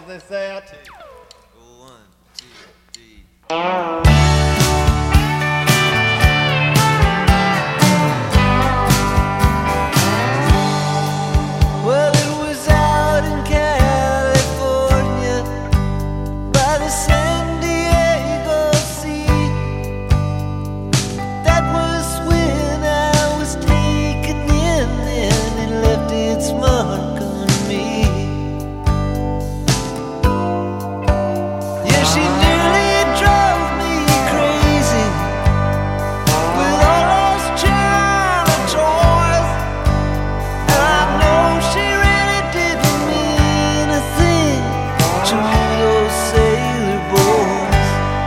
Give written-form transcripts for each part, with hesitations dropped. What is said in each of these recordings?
as they say it. One, two, three. Well, it was out in California by the San Diego Sea. That was when I was taken in and it left its mark on me. Yeah, she nearly drove me crazy with all those China toys. And I know she really didn't mean a thing to those sailor boys.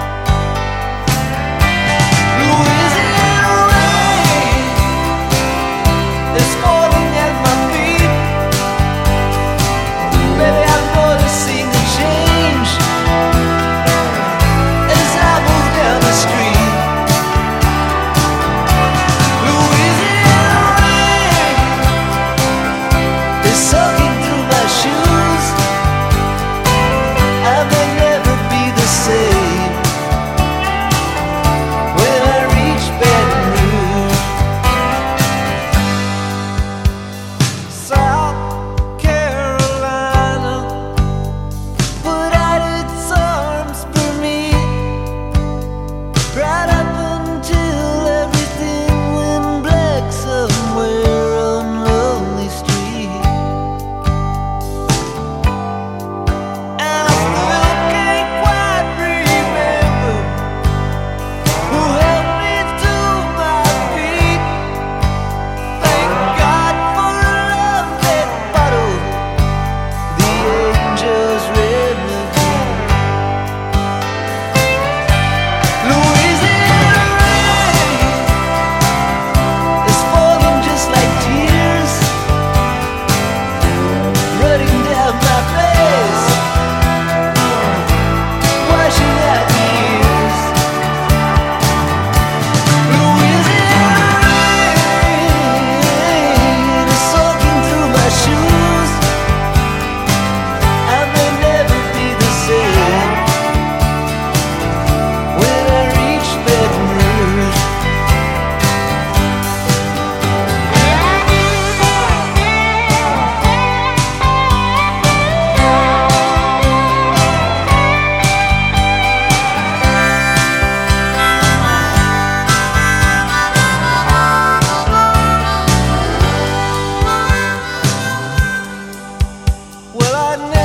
Louisiana rain is falling at my feet. Baby, I'm noticing a change as I move down the street. Louisiana rain is soaking through my shoes. I may never be the same when I reach Baton Rouge. South Carolina put out its arms for me right up until everything went black somewhere on Lonely Street. And I still can't quite remember who helped me to my feet. Thank God for a love that bottled the angel's remedy. Louisiana rain is falling just like tears, running down my face, washing out the years. Louisiana rain is soaking through my shoes. I may never be the same when I reach Baton Rouge. Well, I never